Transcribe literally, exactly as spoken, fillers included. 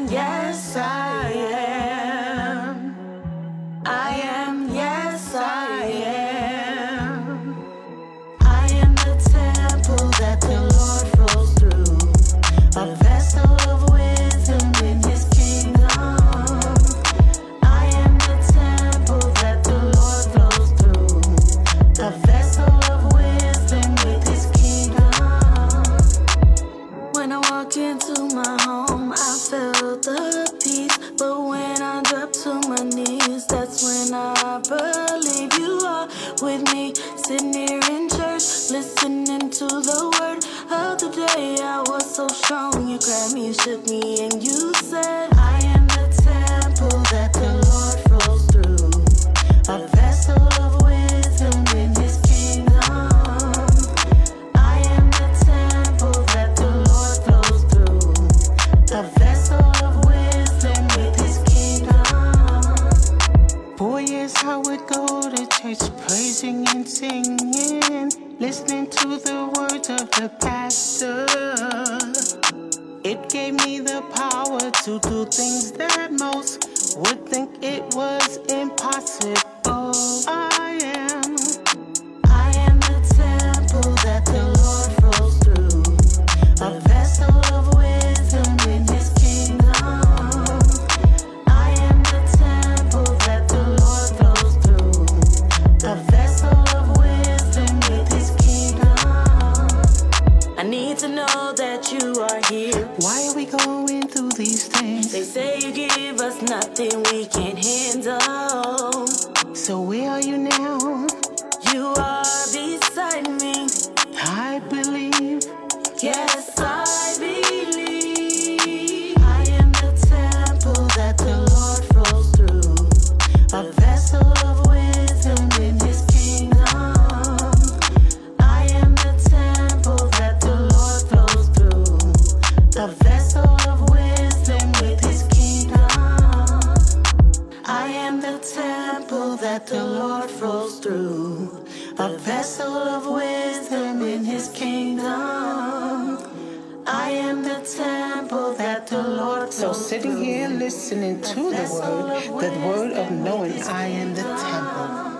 yes, I am. I am, yes, I am. I am the temple that the Lord flows through, a vessel of wisdom in His kingdom. I am the temple that the Lord flows through, a vessel of wisdom with His kingdom. When I walk into my home, I feel the peace, but when I drop to my knees, that's when I believe you are with me. Sitting here in church, listening to the word of the day. I was so strong, you grabbed me, shook me, and you said, I am the temple that the Lord flows through, a vessel of wisdom in His kingdom. I am the temple that the Lord flows through, a vessel of wisdom with His kingdom. Boy, yes, I would go to church praising and singing, listening to the words of the pastor. It gave me the power to do things that most would think it was impossible. I am, I am the temple that the Lord flows through, a vessel of wisdom in His kingdom. I am the temple that the Lord flows through, a vessel of wisdom with His kingdom. I need to know that you are here. why are we going through these things? They say you give us nothing we can't handle. So where are you now? You are beside me. I believe. Yes, I believe. I am the temple that the Lord flows through, a vessel of wisdom in His kingdom. I am the temple that the Lord flows through, a vessel of wisdom with His kingdom. I am the temple that the Lord flows through, a vessel of wisdom in His kingdom. I am the temple that the Lord So flows sitting through, here listening to the word, the word of knowing I am the temple.